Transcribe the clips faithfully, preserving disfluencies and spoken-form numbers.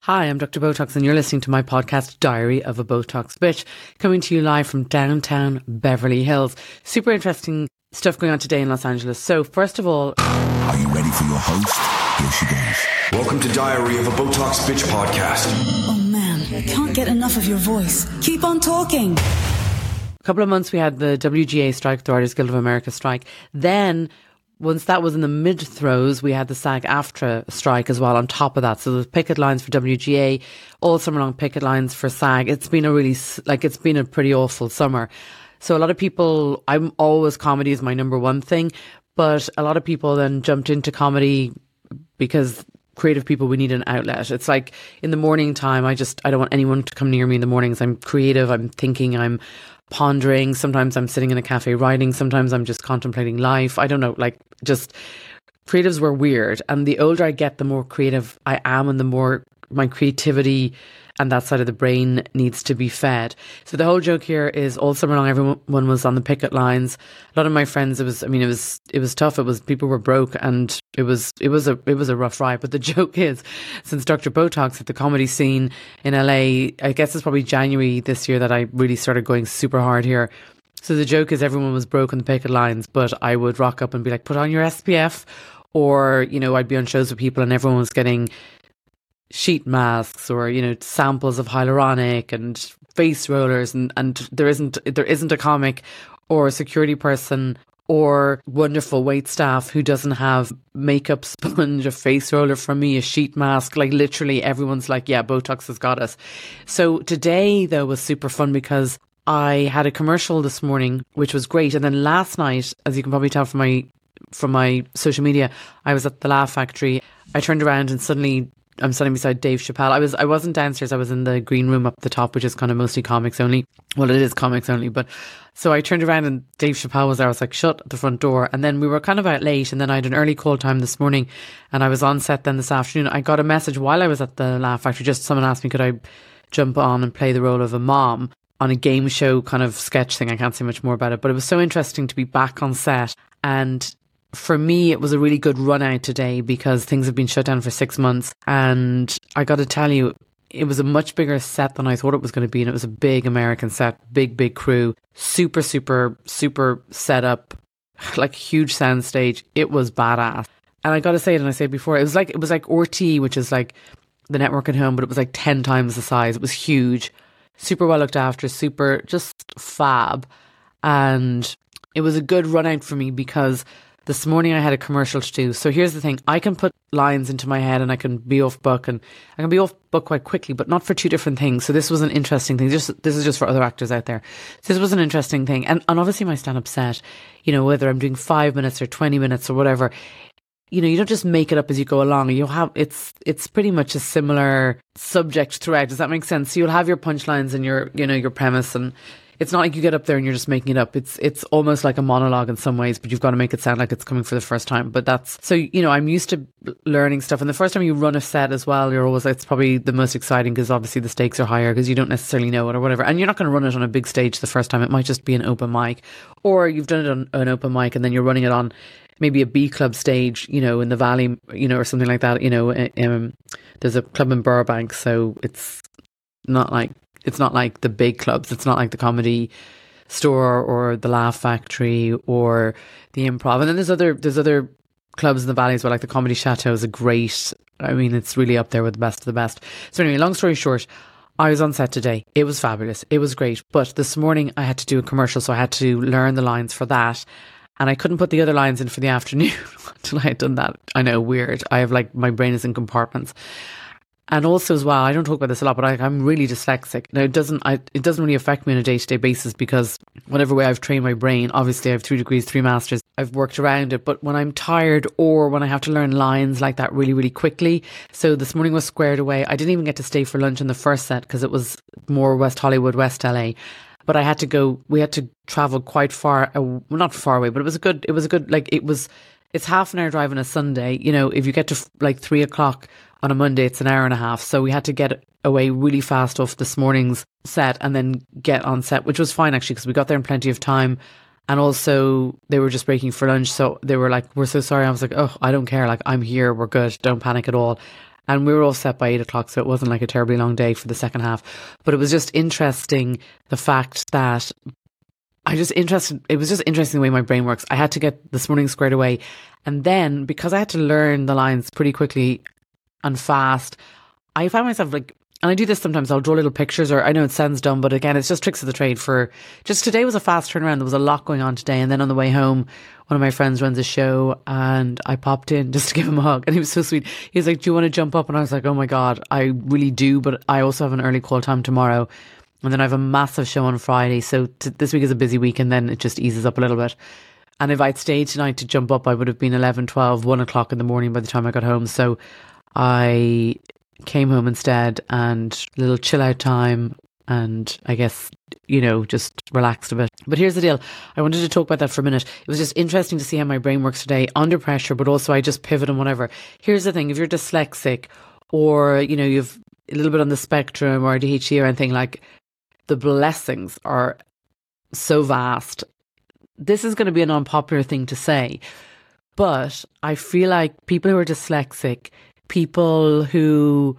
Hi, I'm Doctor Botox and you're listening to my podcast, Diary of a Botox Bitch, coming to you live from downtown Beverly Hills. Super interesting stuff going on today in Los Angeles. So first of all... Are you ready for your host? Here she goes. Welcome to Diary of a Botox Bitch podcast. Oh man, I can't get enough of your voice. Keep on talking. A couple of months we had the W G A strike, the Writers Guild of America strike. Then... once that was in the mid-throes, we had the SAG-AFTRA strike as well on top of that. So there's picket lines for W G A, all summer long picket lines for SAG. It's been a really, like, it's been a pretty awful summer. So a lot of people, I'm always, comedy is my number one thing, but a lot of people then jumped into comedy because creative people, we need an outlet. It's like in the morning time, I just, I don't want anyone to come near me in the mornings. I'm creative, I'm thinking, I'm pondering. Sometimes I'm sitting in a cafe writing. Sometimes I'm just contemplating life. I don't know, like just creatives were weird. And the older I get, the more creative I am and the more my creativity and that side of the brain needs to be fed. So the whole joke here is all summer long, everyone was on the picket lines. A lot of my friends, it was, I mean, it was, it was tough. It was, people were broke and it was, it was a, it was a rough ride. But the joke is, since Doctor Botox at the comedy scene in L A, I guess it's probably January this year that I really started going super hard here. So the joke is everyone was broke on the picket lines, but I would rock up and be like, put on your S P F, or, you know, I'd be on shows with people and everyone was getting sheet masks or, you know, samples of hyaluronic and face rollers, and, and there isn't there isn't a comic or a security person or wonderful wait staff who doesn't have makeup sponge, a face roller from me, a sheet mask. Like literally everyone's like, yeah, Botox has got us. So today though was super fun because I had a commercial this morning, which was great. And then last night, as you can probably tell from my from my social media, I was at the Laugh Factory. I turned around and suddenly I'm standing beside Dave Chappelle. I was I wasn't downstairs. I was in the green room up the top, which is kind of mostly comics only. Well, it is comics only, but so I turned around and Dave Chappelle was there. I was like, shut the front door. And then we were kind of out late, and then I had an early call time this morning, and I was on set then this afternoon. I got a message while I was at the Laugh Factory. Just someone asked me, could I jump on and play the role of a mom on a game show kind of sketch thing. I can't say much more about it, but it was so interesting to be back on set. And for me, it was a really good run out today because things have been shut down for six months. And I got to tell you, it was a much bigger set than I thought it was going to be. And it was a big American set, big, big crew, super, super, super set up, like huge sound stage. It was badass. And I got to say it, and I said before, it was like, it was like R T, which is like the network at home, but it was like ten times the size. It was huge, super well looked after, super just fab. And it was a good run out for me because this morning I had a commercial to do. So here's the thing. I can put lines into my head and I can be off book, and I can be off book quite quickly, but not for two different things. So this was an interesting thing. Just, this is just for other actors out there. So this was an interesting thing. And, and obviously my stand-up set, you know, whether I'm doing five minutes or twenty minutes or whatever, you know, you don't just make it up as you go along. You'll have, it's, it's pretty much a similar subject throughout. Does that make sense? So you'll have your punchlines and your, you know, your premise, and it's not like you get up there and you're just making it up. It's it's almost like a monologue in some ways, but you've got to make it sound like it's coming for the first time. But that's, so, you know, I'm used to learning stuff. And the first time you run a set as well, you're always, it's probably the most exciting because obviously the stakes are higher because you don't necessarily know it or whatever. And you're not going to run it on a big stage the first time. It might just be an open mic, or you've done it on an open mic and then you're running it on maybe a B club stage, you know, in the Valley, you know, or something like that. You know, um, there's a club in Burbank, so it's not like, it's not like the big clubs. It's not like the Comedy Store or the Laugh Factory or the Improv. And then there's other there's other clubs in the Valley as well, like the Comedy Chateau is a great, I mean, it's really up there with the best of the best. So anyway, long story short, I was on set today. It was fabulous. It was great. But this morning I had to do a commercial, so I had to learn the lines for that. And I couldn't put the other lines in for the afternoon until I had done that. I know, weird. I have like, my brain is in compartments. And also as well, I don't talk about this a lot, but I, I'm really dyslexic. Now it doesn't, I, it doesn't really affect me on a day-to-day basis because whatever way I've trained my brain, obviously I have three degrees, three masters, I've worked around it. But when I'm tired or when I have to learn lines like that really, really quickly. So this morning was squared away. I didn't even get to stay for lunch in the first set because it was more West Hollywood, West L A. But I had to go, we had to travel quite far, uh, well, not far away, but it was a good, it was a good, like it was, it's half an hour drive on a Sunday. You know, if you get to f- like three o'clock on a Monday, it's an hour and a half. So we had to get away really fast off this morning's set and then get on set, which was fine actually, because we got there in plenty of time. And also they were just breaking for lunch. So they were like, we're so sorry. I was like, oh, I don't care. Like, I'm here. We're good. Don't panic at all. And we were all set by eight o'clock, so it wasn't like a terribly long day for the second half. But it was just interesting, the fact that I just interested, it was just interesting the way my brain works. I had to get this morning squared away. And then because I had to learn the lines pretty quickly and fast, I found myself like, and I do this sometimes, I'll draw little pictures, or I know it sounds dumb, but again, it's just tricks of the trade for, just today was a fast turnaround. There was a lot going on today. And then on the way home, one of my friends runs a show and I popped in just to give him a hug. And he was so sweet. He was like, do you want to jump up? And I was like, oh my God, I really do. But I also have an early call time tomorrow. And then I have a massive show on Friday. So t- this week is a busy week, and then it just eases up a little bit. And if I'd stayed tonight to jump up, I would have been eleven, twelve, one o'clock in the morning by the time I got home. So I came home instead, and a little chill out time, and I guess, you know, just relaxed a bit. But here's the deal. I wanted to talk about that for a minute. It was just interesting to see how my brain works today under pressure, but also I just pivot and whatever. Here's the thing. If you're dyslexic, or, you know, you've a little bit on the spectrum or A D H D or anything, like, the blessings are so vast. This is going to be an unpopular thing to say, but I feel like people who are dyslexic, people who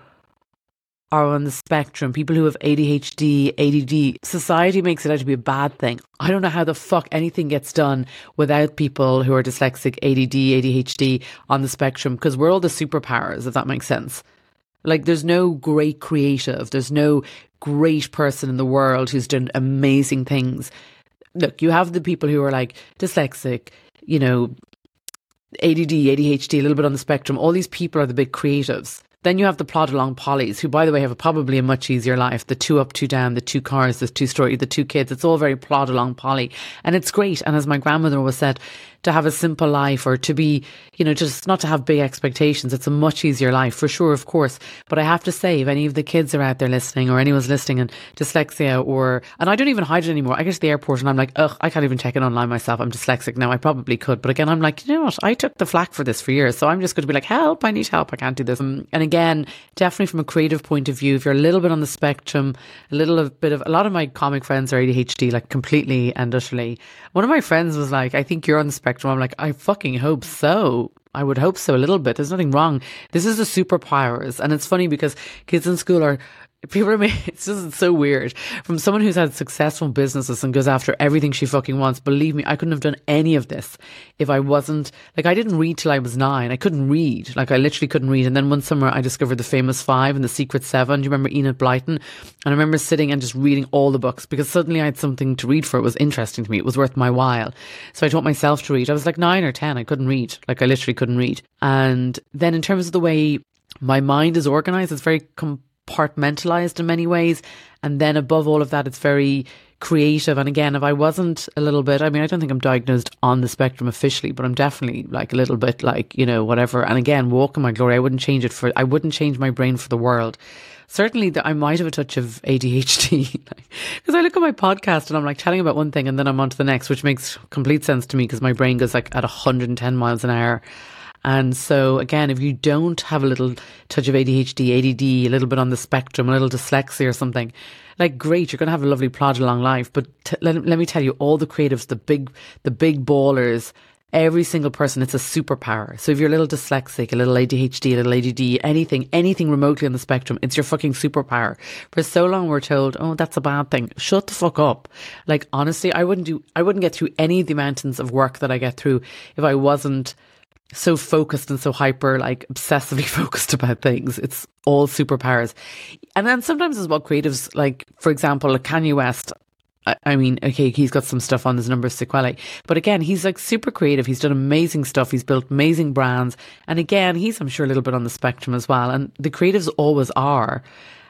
are on the spectrum, people who have A D H D, A D D, society makes it out to be a bad thing. I don't know how the fuck anything gets done without people who are dyslexic, A D D, A D H D on the spectrum, because we're all the superpowers, if that makes sense. Like, there's no great creative, there's no great person in the world who's done amazing things. Look, you have the people who are like dyslexic, you know, A D D, A D H D, a little bit on the spectrum. All these people are the big creatives. Then you have the plod along pollies, who, by the way, have a, probably a much easier life. The two up, two down, the two cars, the two story, the two kids. It's all very plod along polly. And it's great. And as my grandmother always said, to have a simple life, or to be, you know, just not to have big expectations. It's a much easier life, for sure, of course. But I have to say, if any of the kids are out there listening, or anyone's listening and dyslexia, or, and I don't even hide it anymore. I get to the airport and I'm like, ugh, I can't even check it online myself. I'm dyslexic now. I probably could. But again, I'm like, you know what? I took the flack for this for years. So I'm just going to be like, help, I need help. I can't do this. Um, and again, definitely from a creative point of view, if you're a little bit on the spectrum, a little bit of, a lot of my comic friends are A D H D, like completely and utterly. One of my friends was like, I think you're on the spectrum. I'm like, I fucking hope so. I would hope so a little bit. There's nothing wrong. This is the superpowers. And it's funny because kids in school are, people are, it's just it's so weird. From someone who's had successful businesses and goes after everything she fucking wants, believe me, I couldn't have done any of this if I wasn't, like, I didn't read till I was nine. I couldn't read. Like, I literally couldn't read. And then one summer I discovered The Famous Five and The Secret Seven. Do you remember Enid Blyton? And I remember sitting and just reading all the books because suddenly I had something to read for. It was interesting to me. It was worth my while. So I taught myself to read. I was like nine or ten. I couldn't read. Like, I literally couldn't read. And then in terms of the way my mind is organized, it's very com- compartmentalized in many ways, and then above all of that, it's very creative. And again, if I wasn't a little bit, I mean, I don't think I'm diagnosed on the spectrum officially, but I'm definitely like a little bit like, you know, whatever. And again, walk in my glory. I wouldn't change it for, I wouldn't change my brain for the world. Certainly that I might have a touch of A D H D, because I look at my podcast and I'm like chatting about one thing and then I'm on to the next, which makes complete sense to me because my brain goes like at one hundred ten miles an hour. And so again, if you don't have a little touch of A D H D, A D D, a little bit on the spectrum, a little dyslexia or something, like, great, you're going to have a lovely plod along life. But t- let, let me tell you, all the creatives, the big, the big ballers, every single person, it's a superpower. So if you're a little dyslexic, a little A D H D, a little A D D, anything, anything remotely on the spectrum, it's your fucking superpower. For so long we're told, oh, that's a bad thing. Shut the fuck up. Like, honestly, I wouldn't do, I wouldn't get through any of the mountains of work that I get through if I wasn't so focused and so hyper, like obsessively focused about things. It's all superpowers. And then sometimes as well, creatives, like, for example, like Kanye West, I, I mean, okay, he's got some stuff on his number of sequelae, but again, he's like super creative. He's done amazing stuff. He's built amazing brands. And again, he's, I'm sure, a little bit on the spectrum as well. And the creatives always are.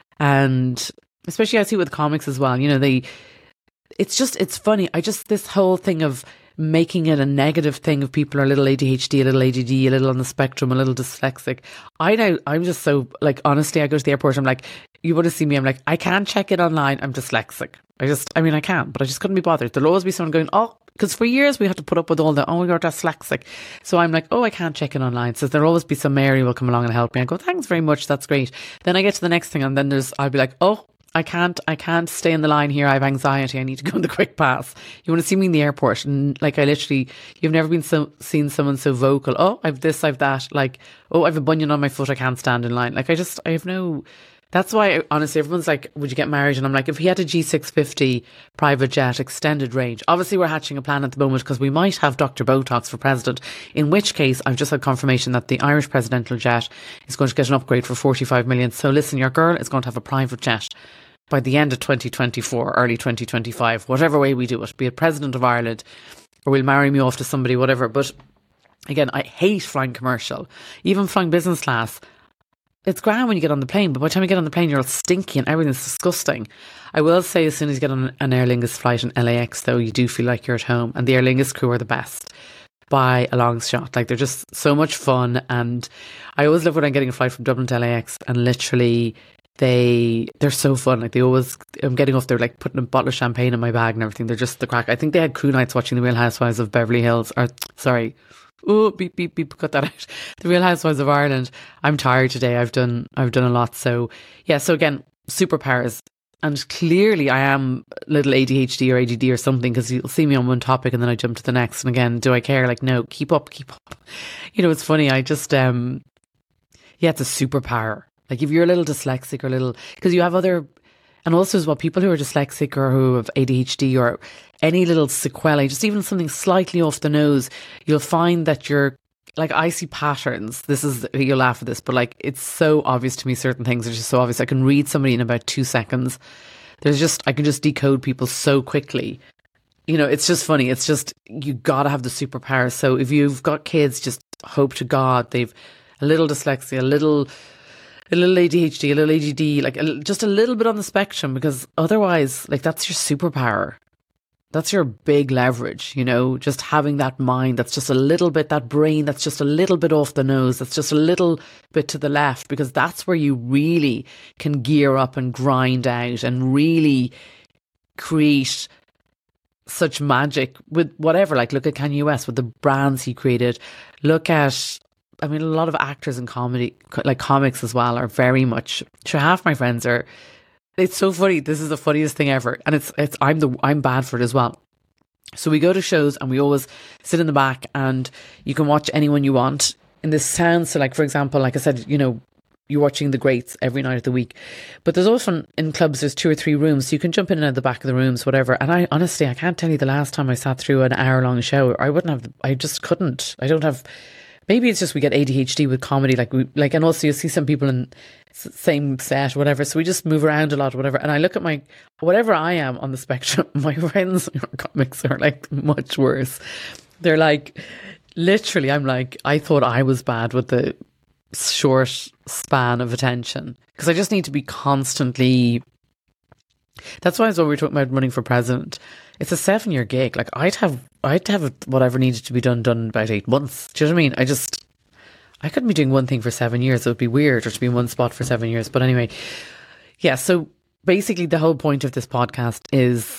And especially I see with comics as well, you know, they, it's just, it's funny. I just, this whole thing of making it a negative thing if people are a little A D H D, a little A D D, a little on the spectrum, a little dyslexic. I know, I'm just so, like, honestly, I go to the airport, I'm like, you want to see me? I'm like, I can't check it online. I'm dyslexic. I just, I mean, I can, but I just couldn't be bothered. There'll always be someone going, oh, because for years we had to put up with all the, oh, you're dyslexic. So I'm like, oh, I can't check it online. So there'll always be some Mary will come along and help me. I go, thanks very much. That's great. Then I get to the next thing and then there's, I'll be like, oh, I can't, I can't stay in the line here. I have anxiety. I need to go on the quick pass. You want to see me in the airport? And like, I literally, you've never been so seen someone so vocal. Oh, I've this, I've that. Like, oh, I've a bunion on my foot. I can't stand in line. Like, I just, I have no. That's why, honestly, everyone's like, would you get married? And I'm like, if he had a G six fifty private jet, extended range. Obviously, we're hatching a plan at the moment because we might have Doctor Botox for president, in which case I've just had confirmation that the Irish presidential jet is going to get an upgrade for forty-five million. So listen, your girl is going to have a private jet by the end of twenty twenty-four, early twenty twenty-five, whatever way we do it, be it president of Ireland or we'll marry me off to somebody, whatever. But again, I hate flying commercial, even flying business class. It's grand when you get on the plane, but by the time you get on the plane, you're all stinky and everything's disgusting. I will say, as soon as you get on an Aer Lingus flight in L A X, though, you do feel like you're at home. And the Aer Lingus crew are the best by a long shot. Like, they're just so much fun. And I always love when I'm getting a flight from Dublin to L A X, and literally they, they're so fun. Like, they always, I'm getting off, they're like putting a bottle of champagne in my bag and everything. They're just the crack. I think they had crew nights watching The Real Housewives of Beverly Hills, or sorry, oh, beep, beep, beep, cut that out. The Real Housewives of Ireland. I'm tired today. I've done, I've done a lot. So yeah, so again, superpowers. And clearly I am a little A D H D or A D D or something, because you'll see me on one topic and then I jump to the next. And again, do I care? Like, no, keep up, keep up. You know, it's funny. I just, um, yeah, it's a superpower. Like, if you're a little dyslexic or a little, because you have other, and also as well, people who are dyslexic or who have A D H D or any little sequelae, just even something slightly off the nose, you'll find that you're, like, I see patterns. This is, you'll laugh at this, but like, it's so obvious to me. Certain things are just so obvious. I can read somebody in about two seconds. There's just, I can just decode people so quickly. You know, it's just funny. It's just, you gotta have the superpower. So if you've got kids, just hope to God they've a little dyslexia, a little, a little A D H D, a little A D D, like a, just a little bit on the spectrum, because otherwise, like, that's your superpower. That's your big leverage, you know, just having that mind that's just a little bit, that brain that's just a little bit off the nose, that's just a little bit to the left, because that's where you really can gear up and grind out and really create such magic with whatever. Like, look at Kanye West with the brands he created. Look at, I mean, a lot of actors in comedy, like comics as well, are very much, sure, half my friends are, it's so funny. This is the funniest thing ever. And it's, it's, I'm the, I'm bad for it as well. So we go to shows and we always sit in the back and you can watch anyone you want in this town. So like, for example, like I said, you know, you're watching the greats every night of the week, but there's often in clubs, there's two or three rooms. So you can jump in and out the back of the rooms, whatever. And I honestly, I can't tell you the last time I sat through an hour long show. I wouldn't have, I just couldn't. I don't have, maybe it's just we get A D H D with comedy, like we like, and also you see some people in same set, whatever. So we just move around a lot, whatever. And I look at my, whatever I am on the spectrum, my friends who are comics are like much worse. They're like, literally, I'm like, I thought I was bad with the short span of attention, because I just need to be constantly. That's why, as when we were talking about running for president, it's a seven year gig. Like, I'd have, I'd have whatever needed to be done, done in about eight months. Do you know what I mean? I just, I couldn't be doing one thing for seven years. It would be weird, or to be in one spot for seven years. But anyway, yeah. So basically the whole point of this podcast is,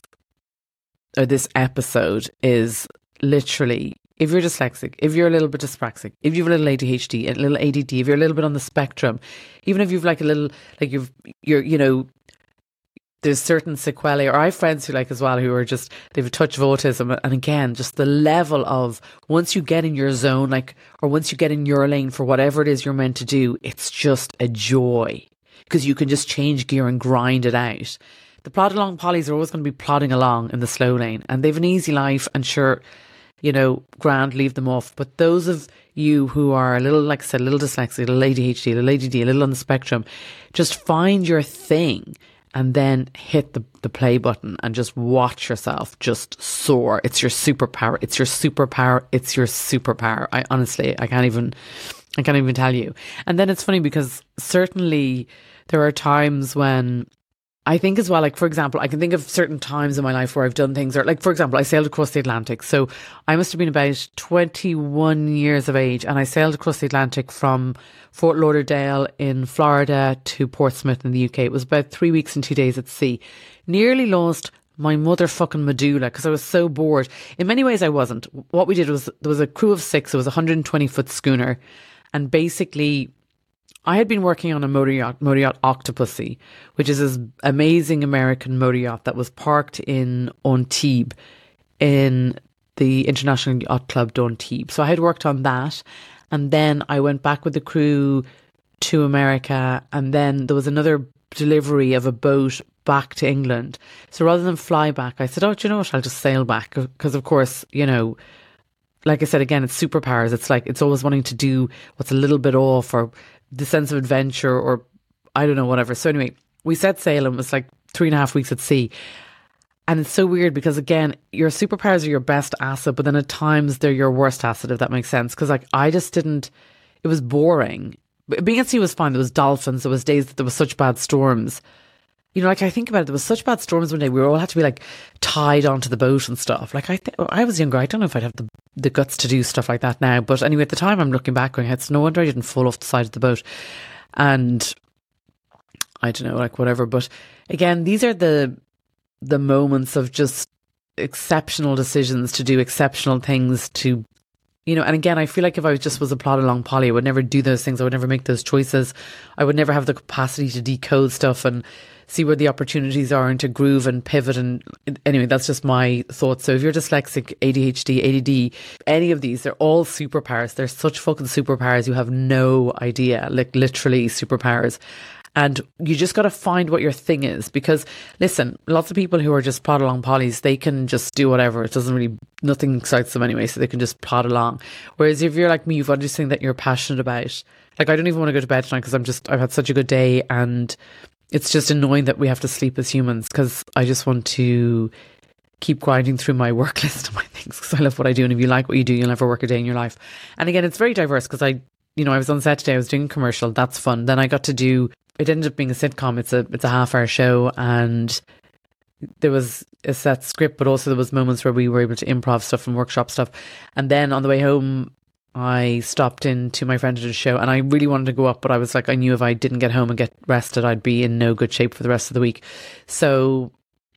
or this episode is literally, if you're dyslexic, if you're a little bit dyspraxic, if you've a little A D H D, a little A D D, if you're a little bit on the spectrum, even if you've like a little, like you've, you're, you know, there's certain sequelae, or I have friends who like as well, who are just, they have a touch of autism. And again, just the level of, once you get in your zone, like, or once you get in your lane for whatever it is you're meant to do, it's just a joy, because you can just change gear and grind it out. The plod along pollies are always going to be plodding along in the slow lane, and they've an easy life, and sure, you know, grand, leave them off. But those of you who are a little, like I said, a little dyslexic, a little A D H D, a little A D D, a little on the spectrum, just find your thing and then hit the, the play button and just watch yourself just soar. It's your superpower. It's your superpower. It's your superpower. I honestly, I can't even, I can't even tell you. And then it's funny because certainly there are times when I think as well, like, for example, I can think of certain times in my life where I've done things, or like, for example, I sailed across the Atlantic. So I must have been about twenty-one years of age, and I sailed across the Atlantic from Fort Lauderdale in Florida to Portsmouth in the U K. It was about three weeks and two days at sea. Nearly lost my motherfucking medulla because I was so bored. In many ways I wasn't. What we did was, there was a crew of six. It was a one hundred twenty foot schooner. And basically I had been working on a motor yacht, motor yacht Octopussy, which is this amazing American motor yacht that was parked in Antibes in the International Yacht Club d'Antibes. So I had worked on that, and then I went back with the crew to America, and then there was another delivery of a boat back to England. So rather than fly back, I said, oh, do you know what, I'll just sail back. Because of course, you know, like I said, again, it's superpowers. It's like, it's always wanting to do what's a little bit off, or the sense of adventure, or I don't know, whatever. So anyway, we set sail and it was like three and a half weeks at sea. And it's so weird because, again, your superpowers are your best asset, but then at times they're your worst asset, if that makes sense. Because like, I just didn't, it was boring. Being at sea was fine. There was dolphins. There was days that there was such bad storms. You know, like I think about it, there was such bad storms one day. We all had to be like tied onto the boat and stuff. Like I, th- I was younger. I don't know if I'd have the, the guts to do stuff like that now. But anyway, at the time, I'm looking back going, it's no wonder I didn't fall off the side of the boat. And I don't know, like whatever. But again, these are the the moments of just exceptional decisions to do exceptional things to, you know, and again, I feel like if I just was a plod along Polly, I would never do those things. I would never make those choices. I would never have the capacity to decode stuff and see where the opportunities are and to groove and pivot. And anyway, that's just my thoughts. So if you're dyslexic, A D H D, A D D, any of these, they're all superpowers. They're such fucking superpowers. You have no idea, like literally superpowers. And you just got to find what your thing is, because listen, lots of people who are just plod along pollies, they can just do whatever. It doesn't really, nothing excites them anyway, so they can just plod along. Whereas if you're like me, you've got to do something that you're passionate about. Like I don't even want to go to bed tonight because I'm just, I've had such a good day, and it's just annoying that we have to sleep as humans, because I just want to keep grinding through my work list of my things, because I love what I do. And if you like what you do, you'll never work a day in your life. And again, it's very diverse, because I, you know, I was on set today, I was doing a commercial, that's fun. Then I got to do, it ended up being a sitcom. It's a it's a half hour show, and there was a set script, but also there was moments where we were able to improv stuff and workshop stuff. And then on the way home, I stopped in to my friend at a show, and I really wanted to go up, but I was like, I knew if I didn't get home and get rested, I'd be in no good shape for the rest of the week. So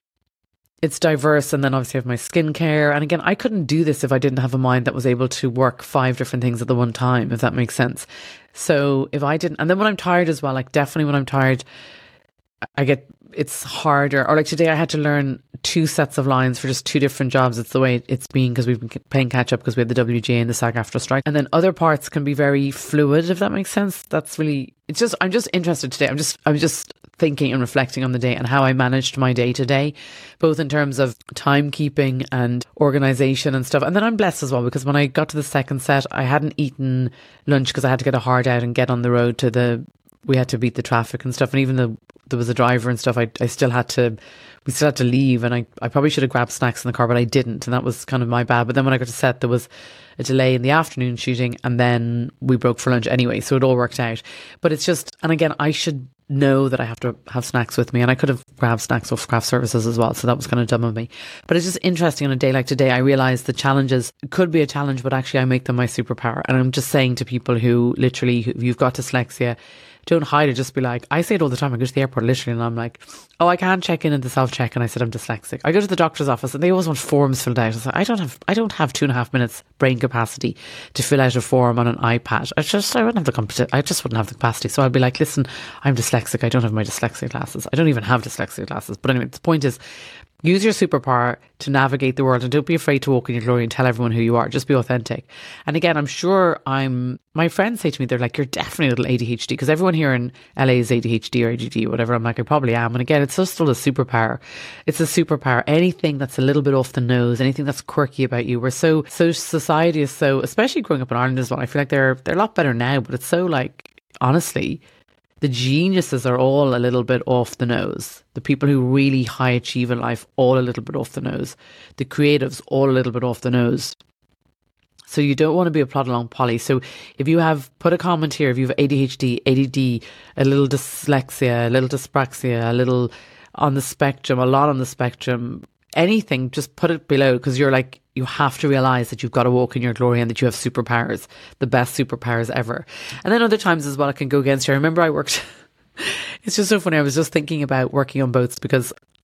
it's diverse. And then obviously I have my skincare. And again, I couldn't do this if I didn't have a mind that was able to work five different things at the one time, if that makes sense. So if I didn't, and then when I'm tired as well, like definitely when I'm tired, I get, it's harder. Or like today I had to learn two sets of lines for just two different jobs. It's the way it's been, because we've been playing catch up because we had the W G A and the SAG-AFTRA strike. And then other parts can be very fluid, if that makes sense. That's really, it's just, I'm just interested today. I'm just, I'm just thinking and reflecting on the day and how I managed my day today, both in terms of timekeeping and organisation and stuff. And then I'm blessed as well, because when I got to the second set, I hadn't eaten lunch because I had to get a hard out and get on the road to the, we had to beat the traffic and stuff. And even though there was a driver and stuff, I, I still had to, we still had to leave. And I, I probably should have grabbed snacks in the car, but I didn't. And that was kind of my bad. But then when I got to set, there was a delay in the afternoon shooting, and then we broke for lunch anyway. So it all worked out. But it's just, and again, I should know that I have to have snacks with me, and I could have grabbed snacks off craft services as well. So that was kind of dumb of me. But it's just interesting on a day like today, I realised the challenges could be a challenge, but actually I make them my superpower. And I'm just saying to people who literally, who, you've got dyslexia, don't hide it. Just be like, I say it all the time. I go to the airport literally and I'm like, oh, I can't check in at the self-check, and I said I'm dyslexic. I go to the doctor's office and they always want forms filled out. I say, I don't have I don't have two and a half minutes brain capacity to fill out a form on an iPad. I just I wouldn't have the competi- I just wouldn't have the capacity. So I'd be like, listen, I'm dyslexic. I don't have my dyslexia glasses. I don't even have dyslexia glasses. But anyway, the point is, use your superpower to navigate the world, and don't be afraid to walk in your glory and tell everyone who you are. Just be authentic. And again, I'm sure I'm, my friends say to me, they're like, you're definitely a little A D H D, because everyone here in L A is A D H D or A D D or whatever. I'm like, I probably am. And again, it's just still a superpower. It's a superpower. Anything that's a little bit off the nose, anything that's quirky about you. We're so, so society is so, especially growing up in Ireland as well. I feel like they're, they're a lot better now, but it's so like, honestly, the geniuses are all a little bit off the nose. The people who really high achieve in life, all a little bit off the nose. The creatives, all a little bit off the nose. So you don't want to be a plod along Polly. So if you have, put a comment here, if you have A D H D, A D D, a little dyslexia, a little dyspraxia, a little on the spectrum, a lot on the spectrum, anything, just put it below, because you're like, you have to realise that you've got to walk in your glory and that you have superpowers, the best superpowers ever. And then other times as well, it can go against you. I remember I worked, it's just so funny. I was just thinking about working on boats, because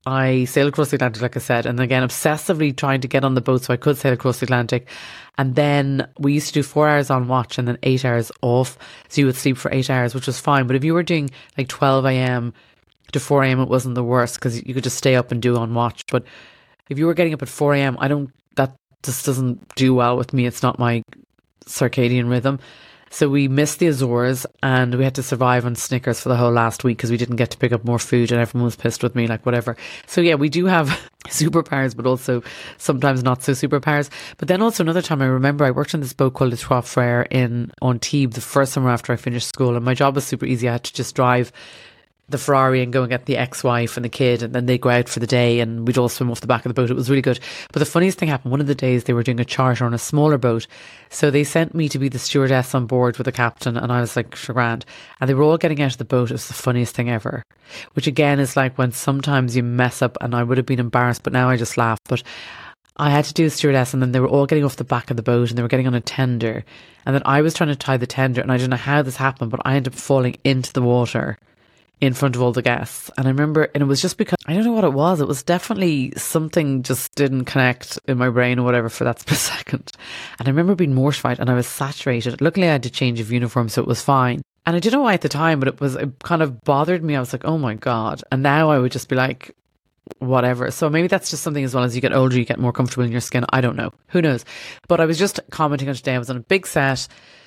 I sailed across the Atlantic, like I said, and again, obsessively trying to get on the boat so I could sail across the Atlantic. And then we used to do four hours on watch and then eight hours off. So you would sleep for eight hours, which was fine. But if you were doing like twelve a.m. to four a.m., it wasn't the worst because you could just stay up and do on watch. But if you were getting up at four a.m., I don't, that just doesn't do well with me. It's not my circadian rhythm. So we missed the Azores and we had to survive on Snickers for the whole last week because we didn't get to pick up more food and everyone was pissed with me, like whatever. So yeah, we do have superpowers, but also sometimes not so superpowers. But then also another time I remember I worked on this boat called the Trois Frères in Antibes the first summer after I finished school, and my job was super easy. I had to just drive the Ferrari and go and get the ex-wife and the kid, and then they go out for the day and we'd all swim off the back of the boat. It was really good. But the funniest thing happened, one of the days they were doing a charter on a smaller boat, so they sent me to be the stewardess on board with the captain, and I was like, sure, grand. And they were all getting out of the boat. It was the funniest thing ever, which again is like when sometimes you mess up, and I would have been embarrassed, but now I just laugh. But I had to do a stewardess, and then they were all getting off the back of the boat and they were getting on a tender, and then I was trying to tie the tender, and I don't know how this happened, but I ended up falling into the water in front of all the guests. And I remember, and it was just because, I don't know what it was, it was definitely something just didn't connect in my brain or whatever for that split second. And I remember being mortified and I was saturated. Luckily I had to change of uniform, so it was fine. And I didn't know why at the time, but it was, it kind of bothered me. I was like, oh my God. And now I would just be like, whatever. So maybe that's just something, as well as you get older, you get more comfortable in your skin. I don't know. Who knows? But I was just commenting on today. I was on a big set,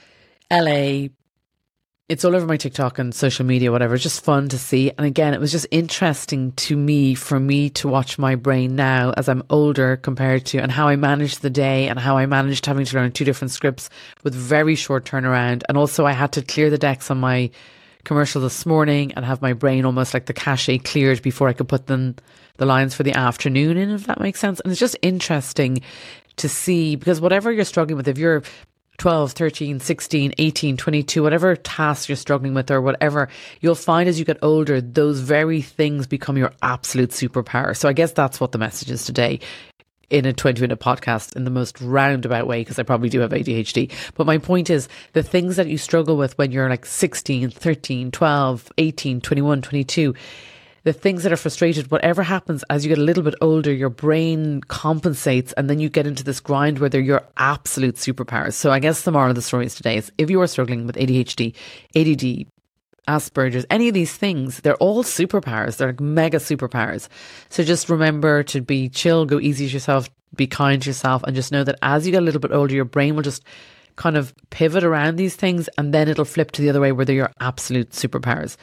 L A, it's all over my TikTok and social media, whatever. It's just fun to see. And again, it was just interesting to me, for me to watch my brain now as I'm older compared to, and how I managed the day and how I managed having to learn two different scripts with very short turnaround. And also I had to clear the decks on my commercial this morning and have my brain almost like the cachet cleared before I could put them, the lines for the afternoon in, if that makes sense. And it's just interesting to see, because whatever you're struggling with, if you're twelve, thirteen, sixteen, eighteen, twenty-two, whatever task you're struggling with or whatever, you'll find as you get older, those very things become your absolute superpower. So I guess that's what the message is today in a twenty minute podcast, in the most roundabout way, because I probably do have A D H D. But my point is, the things that you struggle with when you're like sixteen, thirteen, twelve, eighteen, twenty-one, twenty-two, the things that are frustrated, whatever happens as you get a little bit older, your brain compensates, and then you get into this grind where they're your absolute superpowers. So I guess the moral of the story is today is, if you are struggling with A D H D, A D D, Asperger's, any of these things, they're all superpowers. They're like mega superpowers. So just remember to be chill, go easy to yourself, be kind to yourself, and just know that as you get a little bit older, your brain will just kind of pivot around these things, and then it'll flip to the other way where they're your absolute superpowers.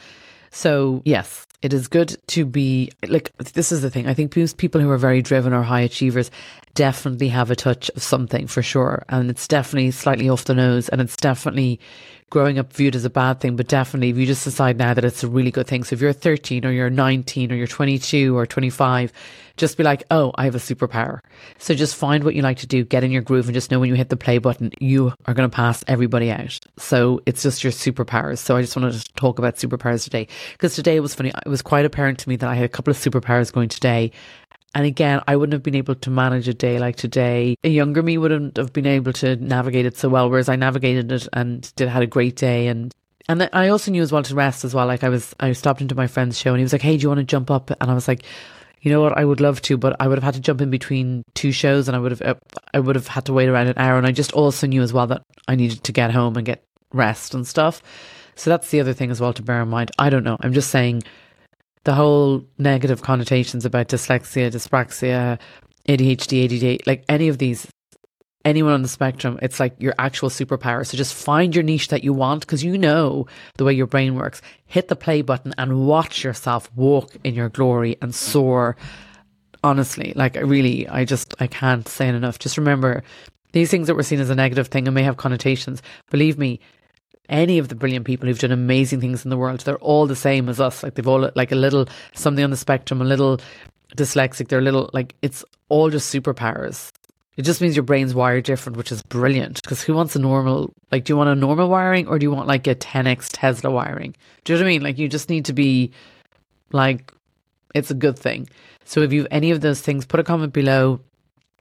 So yes, it is good to be, like, this is the thing. I think most people who are very driven or high achievers definitely have a touch of something, for sure. And it's definitely slightly off the nose, and it's definitely growing up viewed as a bad thing. But definitely, if you just decide now that it's a really good thing. So if you're thirteen or you're nineteen or you're twenty-two or twenty-five, just be like, oh, I have a superpower. So just find what you like to do, get in your groove, and just know when you hit the play button, you are going to pass everybody out. So it's just your superpowers. So I just wanted to talk about superpowers today, because today it was funny. It was quite apparent to me that I had a couple of superpowers going today. And again, I wouldn't have been able to manage a day like today. A younger me wouldn't have been able to navigate it so well, whereas I navigated it and did had a great day. And and I also knew as well to rest as well. Like I was, I stopped into my friend's show and he was like, hey, do you want to jump up? And I was like, you know what, I would love to, but I would have had to jump in between two shows, and I would have, I would have had to wait around an hour. And I just also knew as well that I needed to get home and get rest and stuff. So that's the other thing as well to bear in mind. I don't know. I'm just saying, the whole negative connotations about dyslexia, dyspraxia, A D H D, A D D, like any of these, anyone on the spectrum, it's like your actual superpower. So just find your niche that you want, because you know the way your brain works. Hit the play button and watch yourself walk in your glory and soar. Honestly, like really, I just, I can't say it enough. Just remember, these things that we're seen as a negative thing and may have connotations, believe me, any of the brilliant people who've done amazing things in the world, they're all the same as us. Like they've all like a little something on the spectrum, a little dyslexic, they're little, like it's all just superpowers. It just means your brain's wired different, which is brilliant, because who wants a normal, like, do you want a normal wiring or do you want like a ten x Tesla wiring? Do you know what I mean? Like you just need to be like, it's a good thing. So if you've any of those things, put a comment below.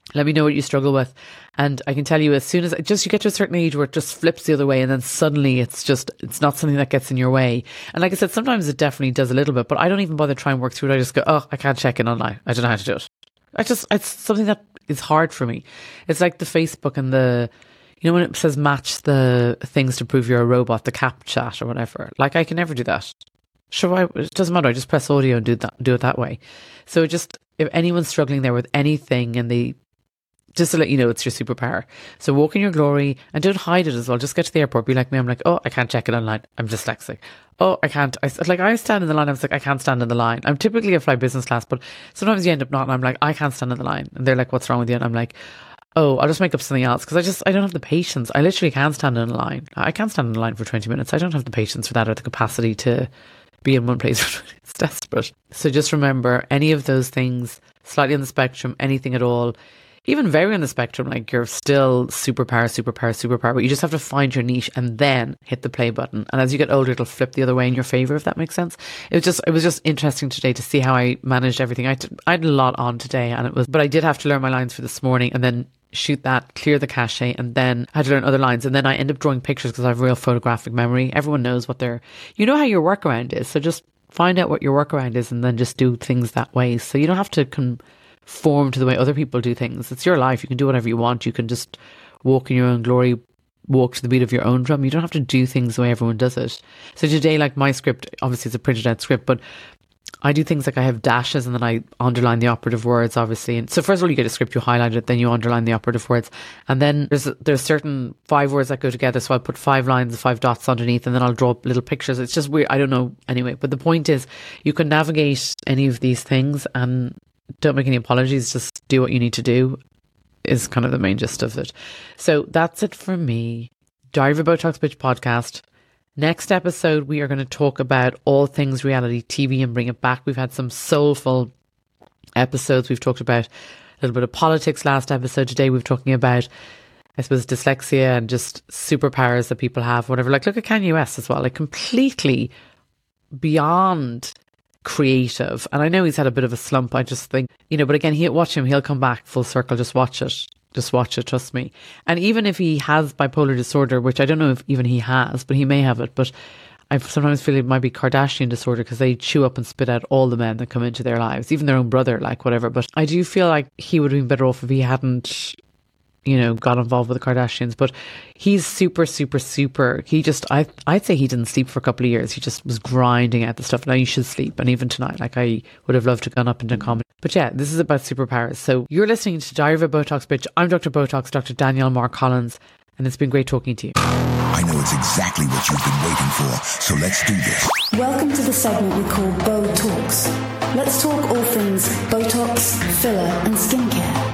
Let me know what you struggle with. And I can tell you, as soon as just you get to a certain age where it just flips the other way, and then suddenly it's just, it's not something that gets in your way. And like I said, sometimes it definitely does a little bit, but I don't even bother trying to work through it. I just go, oh, I can't check in online. I don't know how to do it. I just, it's something that is hard for me. It's like the Facebook and the, you know, when it says match the things to prove you're a robot, the cap chat or whatever. Like, I can never do that. Sure, I, it doesn't matter. I just press audio and do that, do it that way. So just, if anyone's struggling there with anything and they, just to let you know, it's your superpower. So walk in your glory and don't hide it as well. Just get to the airport, be like me. I'm like, oh, I can't check it online. I'm dyslexic. Oh, I can't. I, like, I stand in the line. I was like, I can't stand in the line. I'm typically a fly business class, but sometimes you end up not. And I'm like, I can't stand in the line. And they're like, what's wrong with you? And I'm like, oh, I'll just make up something else. Because I just, I don't have the patience. I literally can't stand in a line. I can't stand in a line for twenty minutes. I don't have the patience for that or the capacity to be in one place for twenty minutes. It's desperate. So just remember, any of those things, slightly on the spectrum, anything at all, even very on the spectrum, like you're still superpower, superpower, superpower, but you just have to find your niche and then hit the play button. And as you get older, it'll flip the other way in your favor, if that makes sense. It was just, it was just interesting today to see how I managed everything. I, t- I had a lot on today, and it was, but I did have to learn my lines for this morning and then shoot that, clear the cache, and then I had to learn other lines. And then I end up drawing pictures because I have real photographic memory. Everyone knows what their, you know how your workaround is. So just find out what your workaround is and then just do things that way. So you don't have to con- form to the way other people do things. It's your life. You can do whatever you want. You can just walk in your own glory, walk to the beat of your own drum. You don't have to do things the way everyone does it. So today, like my script, obviously it's a printed out script, but I do things like I have dashes and then I underline the operative words, obviously. And so first of all, you get a script, you highlight it, then you underline the operative words. And then there's there's certain five words that go together. So I'll put five lines, five dots underneath, and then I'll draw little pictures. It's just weird. I don't know. Anyway, but the point is you can navigate any of these things and don't make any apologies. Just do what you need to do is kind of the main gist of it. So that's it for me. Diary of a Botox Bitch podcast. Next episode, we are going to talk about all things reality T V and bring it back. We've had some soulful episodes. We've talked about a little bit of politics last episode. Today, we're talking about, I suppose, dyslexia and just superpowers that people have, whatever. Like, look at Kanye West as well. Like, completely beyond creative. And I know he's had a bit of a slump. I just think, you know, but again, he watch him. He'll come back full circle. Just watch it. Just watch it, trust me. And even if he has bipolar disorder, which I don't know if even he has, but he may have it, but I sometimes feel it might be Kardashian disorder because they chew up and spit out all the men that come into their lives, even their own brother, like whatever. But I do feel like he would have been better off if he hadn't, you know, got involved with the Kardashians. But he's super, super, super. He just, I, I'd say he didn't sleep for a couple of years. He just was grinding out the stuff. Now you should sleep. And even tonight, like I would have loved to have gone up into comedy. But yeah, this is about superpowers. So you're listening to Diary of a Botox Bitch. I'm Doctor Botox, Doctor Danielle Mark Collins. And it's been great talking to you. I know it's exactly what you've been waiting for. So let's do this. Welcome to the segment we call Bo Talks. Let's talk all things Botox, filler and skincare.